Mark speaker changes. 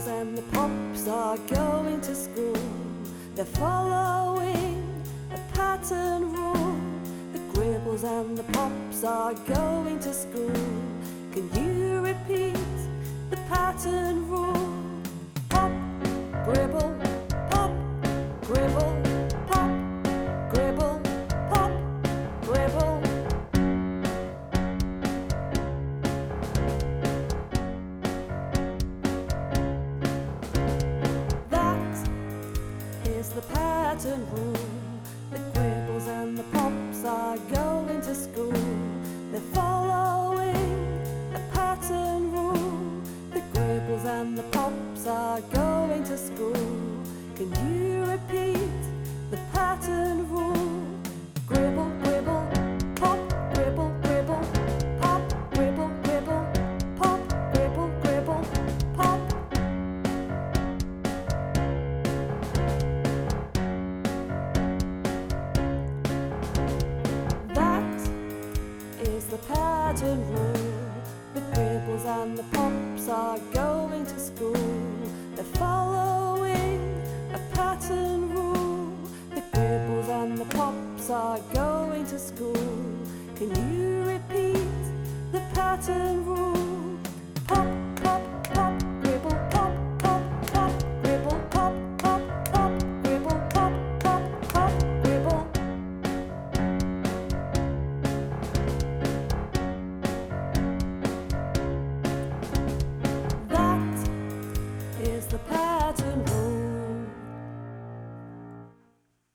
Speaker 1: Gribbles and the Pops are going to school. They're following a pattern rule. The Gribbles and the Pops are going to school. Can you repeat the pattern rule? Pop, gribble, pop, gribble, pop, gribble, pop, gribble. Is the pattern rule. The Gribbles and the Pops are going to school. They're following a pattern rule. The Gribbles and the Pops are going to school. Can you repeat the pattern rule? Gribble, gribble, pop, gribble, gribble, pop, gribble, gribble, pop, gribble, gribble, pop. Is the pattern rule. The Gribbles and the Pops are going to school. They're following a pattern rule. The Gribbles and the Pops are going to school. Can you repeat the pattern rule?